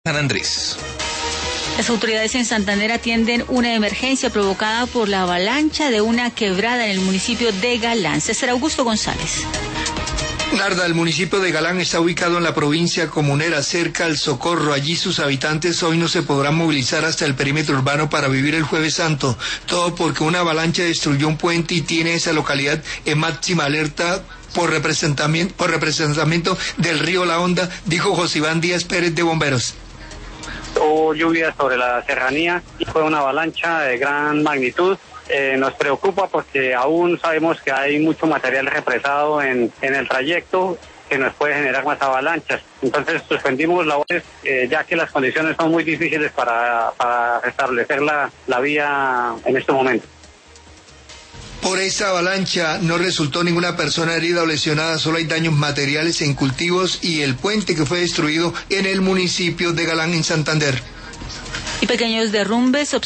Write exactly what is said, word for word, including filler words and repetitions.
San Andrés. Las autoridades en Santander atienden una emergencia provocada por la avalancha de una quebrada en el municipio de Galán. César Augusto González. Narda, el municipio de Galán está ubicado en la provincia comunera, cerca al Socorro. Allí sus habitantes hoy no se podrán movilizar hasta el perímetro urbano para vivir el Jueves Santo. Todo porque una avalancha destruyó un puente y tiene esa localidad en máxima alerta por representamiento, por representamiento del río La Honda, dijo José Iván Díaz Pérez de Bomberos. Hubo lluvia sobre la serranía y fue una avalancha de gran magnitud. Eh, nos preocupa porque aún sabemos que hay mucho material represado en, en el trayecto que nos puede generar más avalanchas. Entonces suspendimos labores eh, ya que las condiciones son muy difíciles para, para restablecer la, la vía en este momento. Por esta avalancha no resultó ninguna persona herida o lesionada, solo hay daños materiales en cultivos y el puente que fue destruido en el municipio de Galán, en Santander. Y pequeños derrumbes